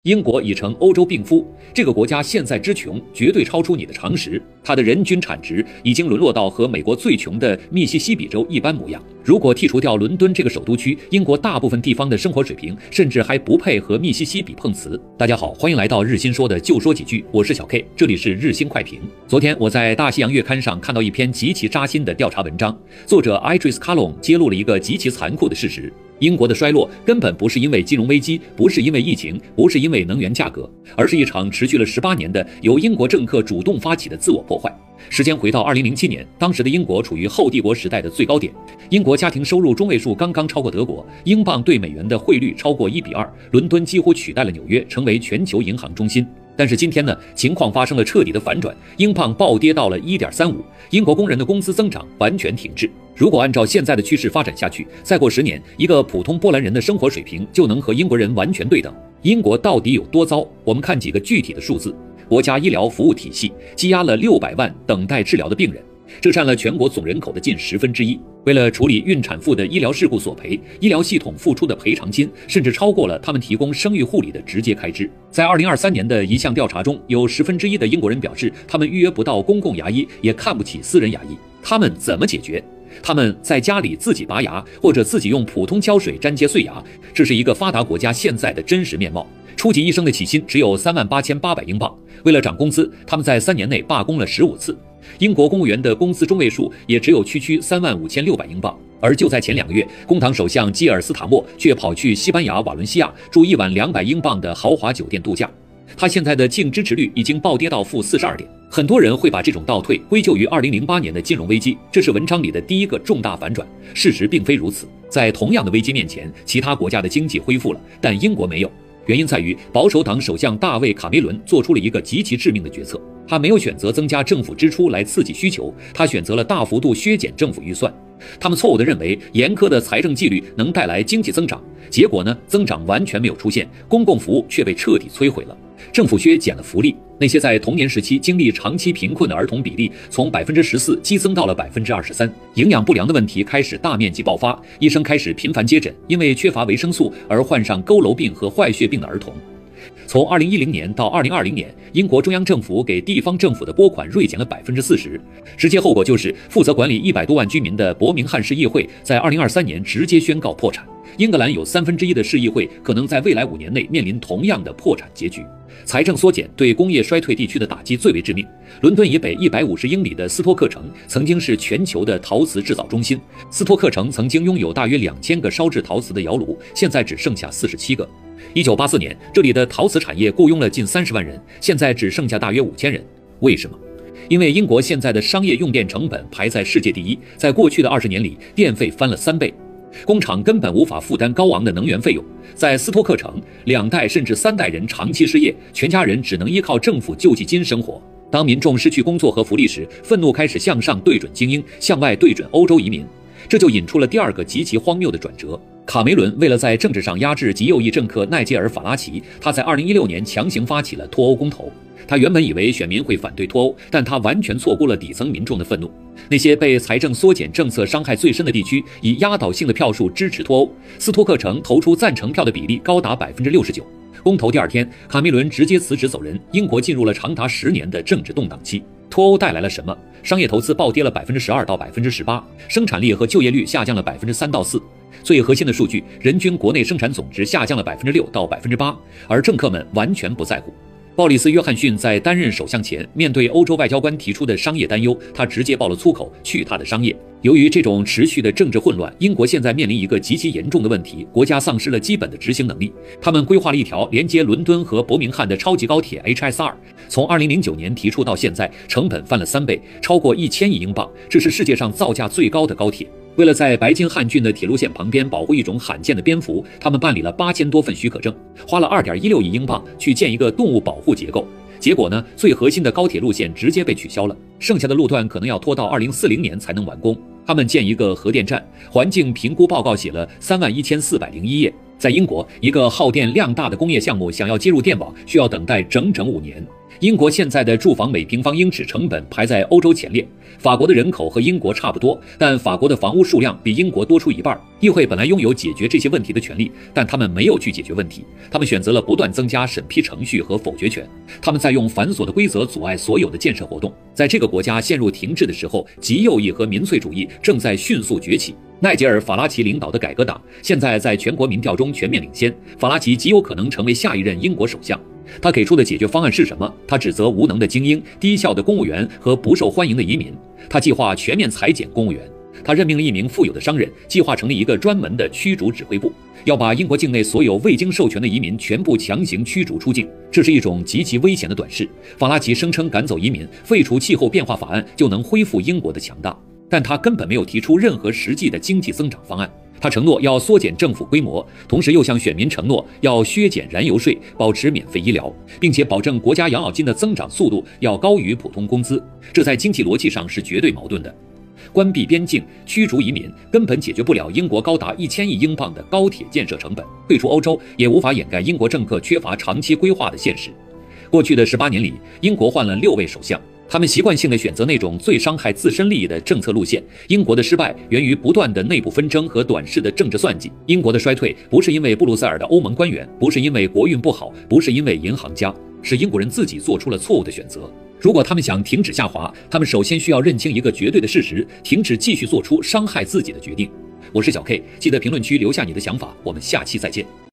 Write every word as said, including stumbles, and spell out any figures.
英国已成欧洲病夫，这个国家现在之穷绝对超出你的常识。它的人均产值已经沦落到和美国最穷的密西西比州一般模样。如果剔除掉伦敦这个首都区，英国大部分地方的生活水平甚至还不配和密西西比碰瓷。大家好，欢迎来到日新说的就说几句，我是小 K， 这里是日新快评。昨天我在大西洋月刊上看到一篇极其扎心的调查文章，作者 Idris Kalon 揭露了一个极其残酷的事实。英国的衰落根本不是因为金融危机，不是因为疫情，不是因为能源价格，而是一场持续了十八年的由英国政客主动发起的自我破坏。时间回到二零零七年，当时的英国处于后帝国时代的最高点，英国家庭收入中位数刚刚超过德国，英镑对美元的汇率超过一比二，伦敦几乎取代了纽约，成为全球银行中心。但是今天呢，情况发生了彻底的反转，英镑暴跌到了 一点三五， 英国工人的工资增长完全停滞。如果按照现在的趋势发展下去，再过十年，一个普通波兰人的生活水平就能和英国人完全对等。英国到底有多糟？我们看几个具体的数字。国家医疗服务体系积压了六百万等待治疗的病人，这占了全国总人口的近十分之一。为了处理孕产妇的医疗事故索赔，医疗系统付出的赔偿金甚至超过了他们提供生育护理的直接开支。在二零二三年的一项调查中，有十分之一的英国人表示，他们预约不到公共牙医，也看不起私人牙医。他们怎么解决？他们在家里自己拔牙，或者自己用普通胶水粘接碎牙，这是一个发达国家现在的真实面貌。初级医生的起薪只有三万八千八百英镑，为了涨工资，他们在三年内罢工了十五次。英国公务员的工资中位数也只有区区三万五千六百英镑。而就在前两个月，工党首相基尔斯塔默却跑去西班牙瓦伦西亚住一晚两百英镑的豪华酒店度假。他现在的净支持率已经暴跌到负四十二点。很多人会把这种倒退归咎于二零零八年的金融危机，这是文章里的第一个重大反转。事实并非如此，在同样的危机面前，其他国家的经济恢复了，但英国没有。原因在于保守党首相大卫·卡梅伦做出了一个极其致命的决策，他没有选择增加政府支出来刺激需求，他选择了大幅度削减政府预算。他们错误地认为严苛的财政纪律能带来经济增长，结果呢，增长完全没有出现，公共服务却被彻底摧毁了。政府削减了福利，那些在童年时期经历长期贫困的儿童比例从 百分之十四 激增到了 百分之二十三， 营养不良的问题开始大面积爆发，医生开始频繁接诊，因为缺乏维生素而患上佝偻病和坏血病的儿童。从二零一零年到二零二零年，英国中央政府给地方政府的拨款锐减了 百分之四十， 直接后果就是负责管理一百多万居民的伯明翰市议会在二零二三年直接宣告破产。英格兰有三分之一的市议会可能在未来五年内面临同样的破产结局。财政缩减对工业衰退地区的打击最为致命。伦敦以北一百五十英里的斯托克城曾经是全球的陶瓷制造中心，斯托克城曾经拥有大约两千个烧制陶瓷的窑炉，现在只剩下四十七个。一九八四年，这里的陶瓷产业雇佣了近三十万人，现在只剩下大约五千人。为什么？因为英国现在的商业用电成本排在世界第一，在过去的二十年里，电费翻了三倍。工厂根本无法负担高昂的能源费用，在斯托克城，两代甚至三代人长期失业，全家人只能依靠政府救济金生活。当民众失去工作和福利时，愤怒开始向上对准精英，向外对准欧洲移民。这就引出了第二个极其荒谬的转折。卡梅伦为了在政治上压制极右翼政客奈杰尔·法拉奇，他在二零一六年强行发起了脱欧公投。他原本以为选民会反对脱欧，但他完全错估了底层民众的愤怒。那些被财政缩减政策伤害最深的地区以压倒性的票数支持脱欧，斯托克城投出赞成票的比例高达 百分之六十九。公投第二天，卡梅伦直接辞职走人，英国进入了长达十年的政治动荡期。脱欧带来了什么？商业投资暴跌了 百分之十二 到 百分之十八， 生产力和就业率下降了 百分之三 到四。最核心的数据，人均国内生产总值下降了 百分之六 到 百分之八， 而政客们完全不在乎。鲍里斯·约翰逊在担任首相前，面对欧洲外交官提出的商业担忧，他直接爆了粗口，去他的商业。由于这种持续的政治混乱，英国现在面临一个极其严重的问题，国家丧失了基本的执行能力。他们规划了一条连接伦敦和伯明翰的超级高铁 H S 二， 从二零零九年提出到现在，成本翻了三倍，超过一千亿英镑，这是世界上造价最高的高铁。为了在白金汉郡的铁路线旁边保护一种罕见的蝙蝠，他们办理了八千多份许可证，花了 二点一六亿英镑去建一个动物保护结构。结果呢，最核心的高铁路线直接被取消了，剩下的路段可能要拖到二零四零年才能完工。他们建一个核电站，环境评估报告写了三万一千四百零一页。在英国，一个耗电量大的工业项目想要接入电网，需要等待整整五年。 英国现在的住房每平方英尺成本排在欧洲前列，法国的人口和英国差不多，但法国的房屋数量比英国多出一半。议会本来拥有解决这些问题的权利，但他们没有去解决问题，他们选择了不断增加审批程序和否决权，他们在用繁琐的规则阻碍所有的建设活动。在这个国家陷入停滞的时候，极右翼和民粹主义正在迅速崛起。奈吉尔·法拉奇领导的改革党现在在全国民调中全面领先，法拉奇极有可能成为下一任英国首相。他给出的解决方案是什么？他指责无能的精英、低效的公务员和不受欢迎的移民。他计划全面裁减公务员。他任命了一名富有的商人，计划成立一个专门的驱逐指挥部，要把英国境内所有未经授权的移民全部强行驱逐出境。这是一种极其危险的短视。法拉奇声称赶走移民、废除气候变化法案就能恢复英国的强大，但他根本没有提出任何实际的经济增长方案。他承诺要缩减政府规模，同时又向选民承诺要削减燃油税，保持免费医疗，并且保证国家养老金的增长速度要高于普通工资。这在经济逻辑上是绝对矛盾的。关闭边境、驱逐移民根本解决不了英国高达一千亿英镑的高铁建设成本，退出欧洲也无法掩盖英国政客缺乏长期规划的现实。过去的十八年里，英国换了六位首相，他们习惯性地选择那种最伤害自身利益的政策路线。英国的失败源于不断的内部纷争和短视的政治算计。英国的衰退不是因为布鲁塞尔的欧盟官员，不是因为国运不好，不是因为银行家，是英国人自己做出了错误的选择。如果他们想停止下滑，他们首先需要认清一个绝对的事实，停止继续做出伤害自己的决定。我是小 K， 记得评论区留下你的想法，我们下期再见。